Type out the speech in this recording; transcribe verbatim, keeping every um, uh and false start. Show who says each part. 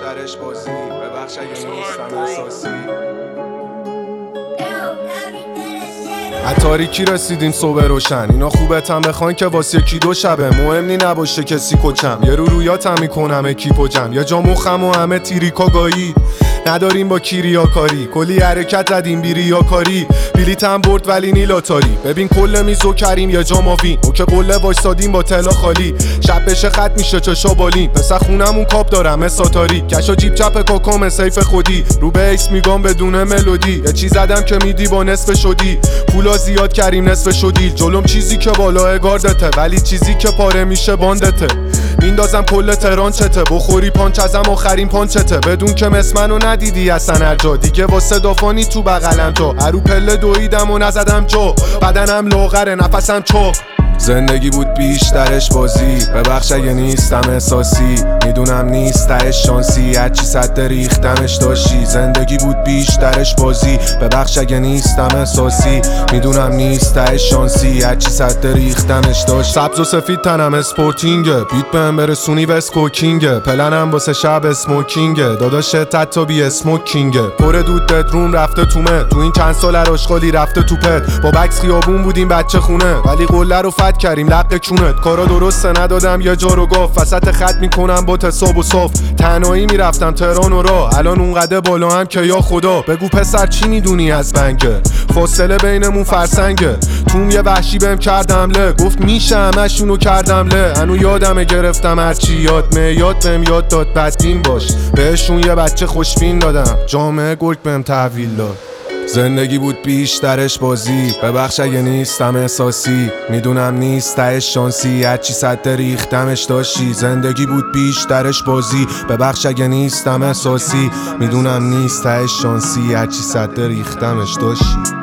Speaker 1: درش بازی ببخش اگه نیستم احساسی. تاریکی رسیدیم صبح روشن، اینا خوبتم بخوان که واسه یکی دو شبه، مهمی نباشه کسی کچم، یه رو رویاتم میکنم اکیپ و جمع، یه جا مخم و همه تیریکاگایی نداریم با کیریا کاری، کلی حرکت زدیم بیری یا کاری، بلیتم برد ولی نیلاتاری، ببین کل میزو کریم یا جا ماوین، او که قله وایسادیم با تلا خالی، شب بشه خط میشه چشا بالین، پس خونمون کاپ دارم ساتاری، کشا جیب چپ کاکام سیف خودی، رو به ایکس میگم بدون ملودی، یه چیز زدم که میدی با نصف شدی، پولا زیاد کریم نصف شدی، جلوم چیزی که بالا گاردته ولی چیزی که پاره میشه باندته، میندازم کل تهران چته، بخوری پانچ ازم آخرین پانچته، بدون که مسمنو ندیدی اصلا هر جا دیگه، واسه دافانی تو بغلم تو، هرو پله دویدم و نزدم جو، بدنم لاغره نفسم چو، زندگی بود بیشترش بازی ببخش اگه نیستم احساسی، میدونم نیستش شانسی، هرچی صد ریختمش داشتی، زندگی بود بیشترش بازی ببخش اگه نیستم احساسی، میدونم نیستش شانسی، هرچی صد ریختمش داشت، سبز و سفید تنم اسپورتینگه، بیت بهم برسونی وست کوکینگه، پلنم واسه شب اسموکینگه، داداش تتا بی اسموکینگه، پر دود بدروم رفته تومه، تو این چند سال عراشقالی رفته تو پت، با بکس خیابون بودیم بچه خونه، ولی قله رو کریم لق کونت، کارا درسته ندادم یه جا رو گفت، وسط خط میکنم با تصاب و صف، تنهایی میرفتم تهران و راه، الان اونقدر بالا هم که یا خدا، بگو پسر چی میدونی از بنگه، فاصله بینمون فرسنگه، توم یه وحشی بهم کرد حمله، گفت میشه همشونو کردم له، هنو یادمه گرفتم هرچی یاد می یاد بهم یاد داد بدبین باش، بهشون یه بچه خوشبین دادم، جامعه گرگ بهم تحویل داد، زندگی بود بیشترش بازی ببخش اگه نیستم احساسی، میدونم نیستش شانسی، هرچی صد ریختمش داشتی، زندگی بود بیشترش بازی ببخش اگه نیستم احساسی، میدونم نیستش شانسی، هرچی صد ریختمش داشتی.